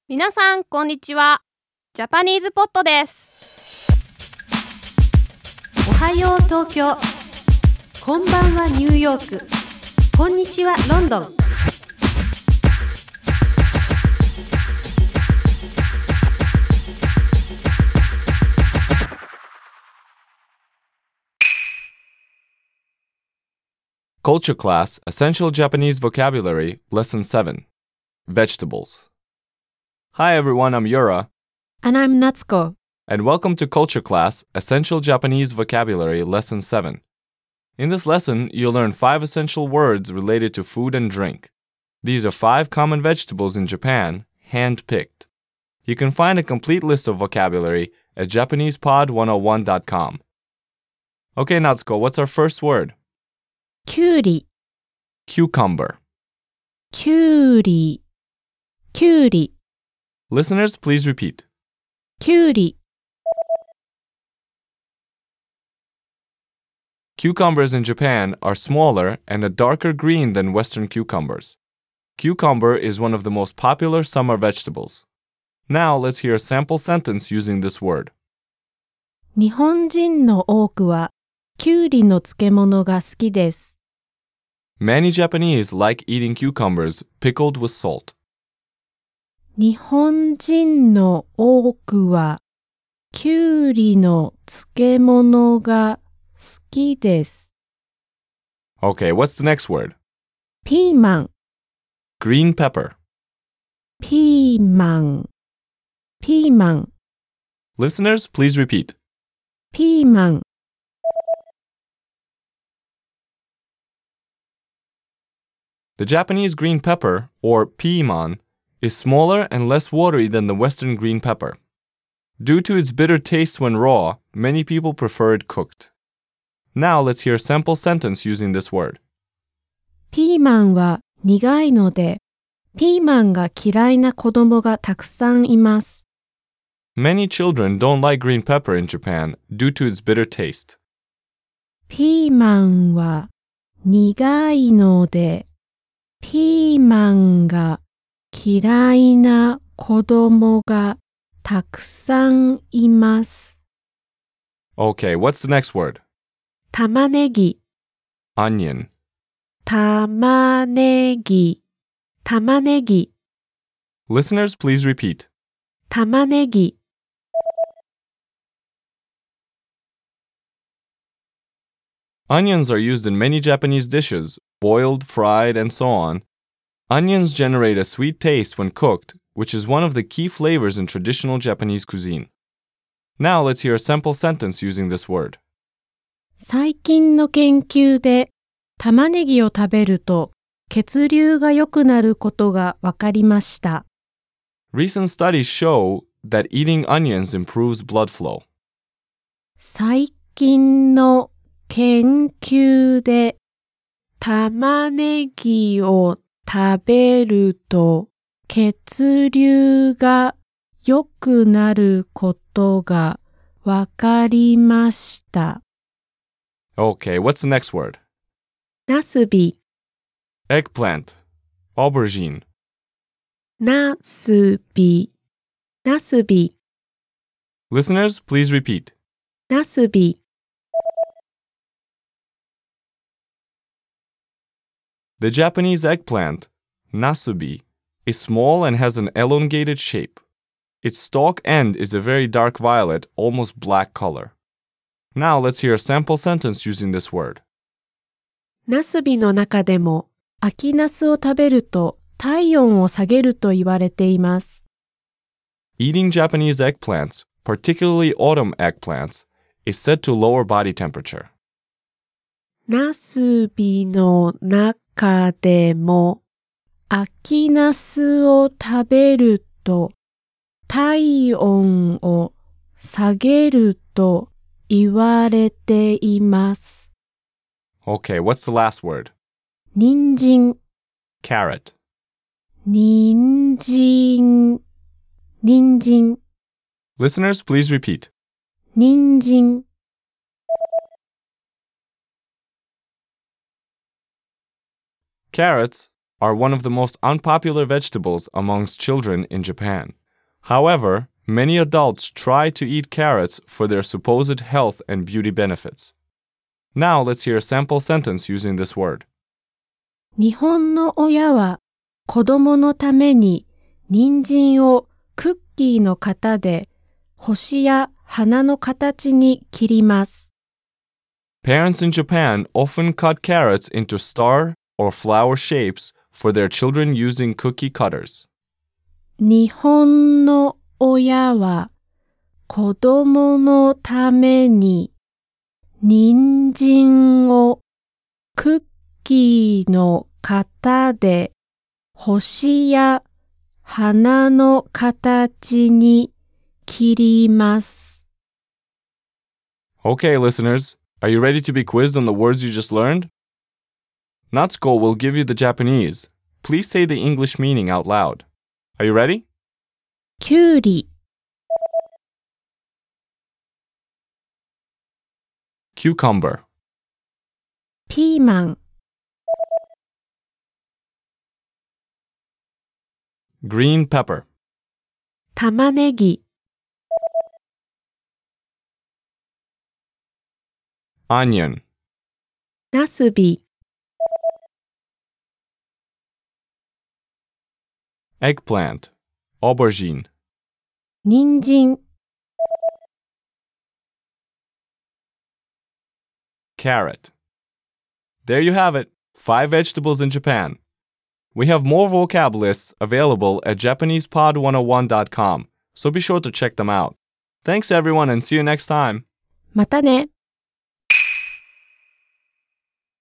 皆さんこんにちは。ジャパニーズポットです。 おはよう東京、こんばんはニューヨーク、こんにちはロンドン。 Culture Class Essential Japanese Vocabulary Lesson 7 Vegetables. Hi everyone, I'm Yura. And I'm Natsuko. And welcome to Culture Class Essential Japanese Vocabulary Lesson 7. In this lesson, you'll learn 5 essential words related to food and drink. These are 5 common vegetables in Japan, hand-picked. You can find a complete list of vocabulary at JapanesePod101.com. Okay, Natsuko, what's our first word? きゅうり、 Cucumber. きゅうり、きゅうり、 Listeners, please repeat. きゅうり。 Cucumbers in Japan are smaller and a darker green than Western cucumbers. Cucumber is one of the most popular summer vegetables. Now let's hear a sample sentence using this word. 日本人の多くはきゅうりの漬物が好きです。 Many Japanese like eating cucumbers pickled with salt. 日本人の多くはきゅうりの漬物が好きです。 Okay, what's the next word? ピーマン、 Green pepper. ピーマン、ピーマン、 Listeners, please repeat. ピーマン。 The Japanese green pepper, or piiman, is smaller and less watery than the Western green pepper. Due to its bitter taste when raw, many people prefer it cooked. Now let's hear a sample sentence using this word. ピーマンは苦いので、ピーマンが嫌いな子供がたくさんいます。 Many children don't like green pepper in Japan due to its bitter taste. ピーマンは苦いので、ピーマンが嫌いな子供がたくさんいます。 Okay, what's the next word? 玉ねぎ、 Onion. 玉ねぎ、玉ねぎ、 Listeners, please repeat. 玉ねぎ。 Onions are used in many Japanese dishes, boiled, fried, and so on. Onions generate a sweet taste when cooked, which is one of the key flavors in traditional Japanese cuisine. Now let's hear a sample sentence using this word. 最近の研究で玉ねぎを食べると血流が良くなることが分かりました。 Recent studies show that eating onions improves blood flow. 最近の研究で玉ねぎを食べると血流が良くなることが分かりました。 Okay, what's the next word? なすび、 Eggplant. Aubergine. なすび、なすび、 Listeners, please repeat. なすび。 The Japanese eggplant, nasubi, is small and has an elongated shape. Its stalk end is a very dark violet, almost black color. Now let's hear a sample sentence using this word. なすびの中でも秋ナスを食べると体温を下げると言われています。 Eating Japanese eggplants, particularly autumn eggplants, is said to lower body temperature. なすびの中でも秋ナスを食べると体温を下げると言われています。 Okay, what's the last word? 人参、 Carrot. 人参、人参、 Listeners, please repeat. 人参。 Carrots are one of the most unpopular vegetables amongst children in Japan. However, many adults try to eat carrots for their supposed health and beauty benefits. Now let's hear a sample sentence using this word. 日本の親は子供のために人参をクッキーの型で星や花の形に切ります。 Parents in Japan often cut carrots into star or flower shapes for their children using cookie cutters. 日本の親は子供のために人参をクッキーの型で星や花の形に切ります。 Okay, listeners, are you ready to be quizzed on the words you just learned? Natsuko will give you the Japanese. Please say the English meaning out loud. Are you ready? きゅうり、 Cucumber, ピーマン、 green pepper, 玉ねぎ、 onion, なすび、 eggplant, aubergine, 人参、 carrot. There you have it, 5 vegetables in Japan. We have more vocab lists available at JapanesePod101.com, so be sure to check them out. Thanks everyone and see you next time. またね。